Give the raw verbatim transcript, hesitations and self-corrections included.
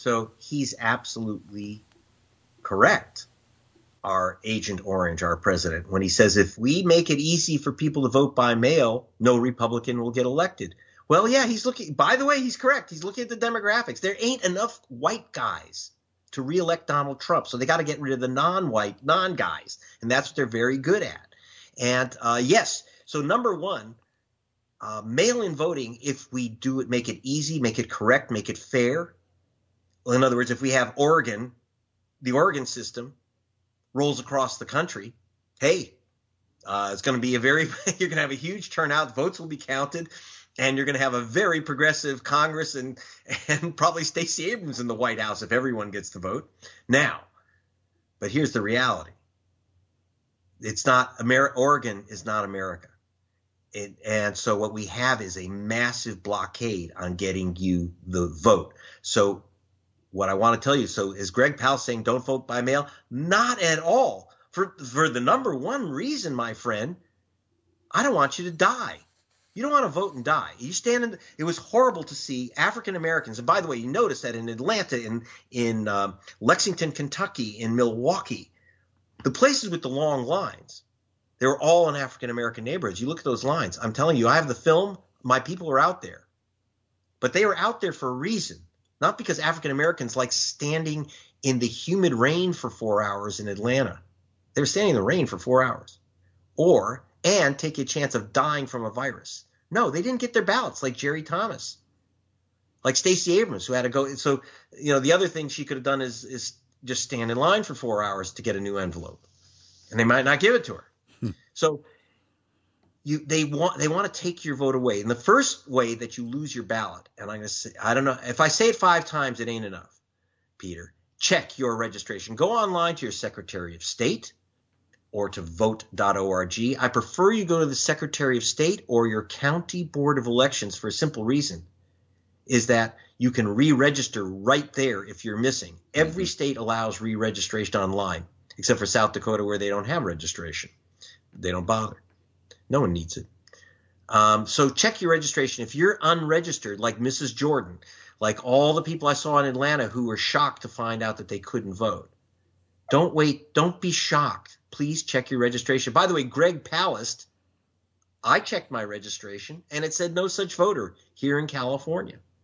So he's absolutely correct, our Agent Orange, our president, when he says if we make it easy for people to vote by mail, no Republican will get elected. Well, yeah, he's looking – by the way, he's correct. He's looking at the demographics. There ain't enough white guys to reelect Donald Trump, so they got to get rid of the non-white, non-guys, and that's what they're very good at. And, uh, yes, so number one, uh, mail-in voting, if we do it, make it easy, make it correct, make it fair. Well, in other words, if we have Oregon, the Oregon system rolls across the country, hey, uh, it's going to be a very – you're going to have a huge turnout. Votes will be counted. And you're going to have a very progressive Congress and and probably Stacey Abrams in the White House if everyone gets to vote. Now, but here's the reality. It's not Amer- – Oregon is not America. It, and so what we have is a massive blockade on getting you the vote. So what I want to tell you, so is Greg Powell saying don't vote by mail? Not at all. For, for the number one reason, my friend, I don't want you to die. You don't want to vote and die. You stand in. It was horrible to see African Americans. And by the way, you notice that in Atlanta, in in um, Lexington, Kentucky, in Milwaukee, the places with the long lines, they were all in African American neighborhoods. You look at those lines. I'm telling you, I have the film. My people are out there, but they were out there for a reason, not because African Americans like standing in the humid rain for four hours in Atlanta. They were standing in the rain for four hours, or and take a chance of dying from a virus. No, they didn't get their ballots like Jerry Thomas, like Stacey Abrams, who had to go. So, you know, the other thing she could have done is is just stand in line for four hours to get a new envelope, and they might not give it to her. Hmm. So you they want they want to take your vote away. And the first way that you lose your ballot, and I'm going to say, I don't know, if I say it five times, it ain't enough, Peter. Check your registration. Go online to your Secretary of State or to vote dot org. I prefer you go to the Secretary of State or your County Board of Elections for a simple reason, is that you can re-register right there if you're missing. Every mm-hmm. state allows re-registration online, except for South Dakota where they don't have registration. They don't bother. No one needs it. Um, so check your registration. If you're unregistered, like Missus Jordan, like all the people I saw in Atlanta who were shocked to find out that they couldn't vote, don't wait. Don't be shocked. Please check your registration. By the way, Greg Palast, I checked my registration, and it said no such voter here in California.